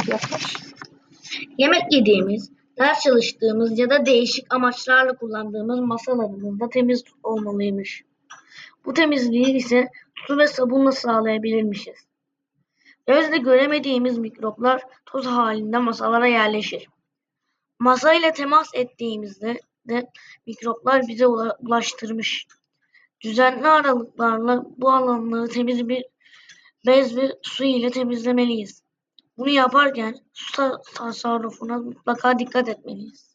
Yaklaş. Yemek yediğimiz, ders çalıştığımız ya da değişik amaçlarla kullandığımız masalarımız da temiz olmalıymış. Bu temizliği ise su ve sabunla sağlayabilirmişiz. Gözle göremediğimiz mikroplar toz halinde masalara yerleşir. Masa ile temas ettiğimizde de mikroplar bize ulaştırmış. Düzenli aralıklarla bu alanları temiz bir bez ve su ile temizlemeliyiz. Bunu yaparken su tasarrufuna mutlaka dikkat etmeliyiz.